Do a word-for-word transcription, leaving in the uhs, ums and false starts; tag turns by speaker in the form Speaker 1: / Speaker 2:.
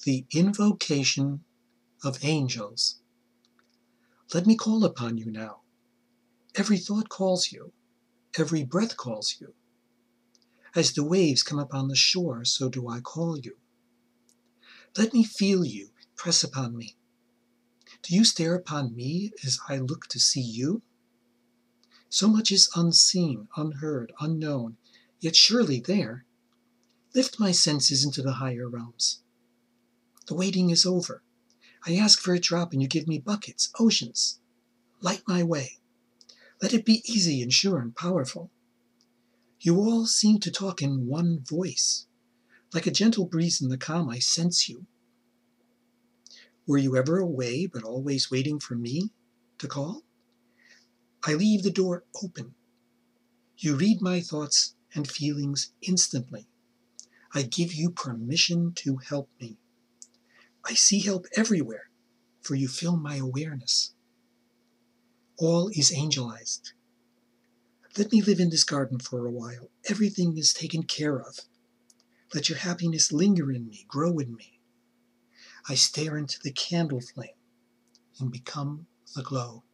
Speaker 1: The Invocation of Angels. Let me call upon you now. Every thought calls you. Every breath calls you. As the waves come upon the shore, so do I call you. Let me feel you press upon me. Do you stare upon me as I look to see you? So much is unseen, unheard, unknown, yet surely there. Lift my senses into the higher realms. The waiting is over. I ask for a drop and you give me buckets, oceans. Light my way. Let it be easy and sure and powerful. You all seem to talk in one voice. Like a gentle breeze in the calm, I sense you. Were you ever away, but always waiting for me to call? I leave the door open. You read my thoughts and feelings instantly. I give you permission to help me. I see help everywhere, for you fill my awareness. All is angelized. Let me live in this garden for a while. Everything is taken care of. Let your happiness linger in me, grow in me. I stare into the candle flame and become the glow.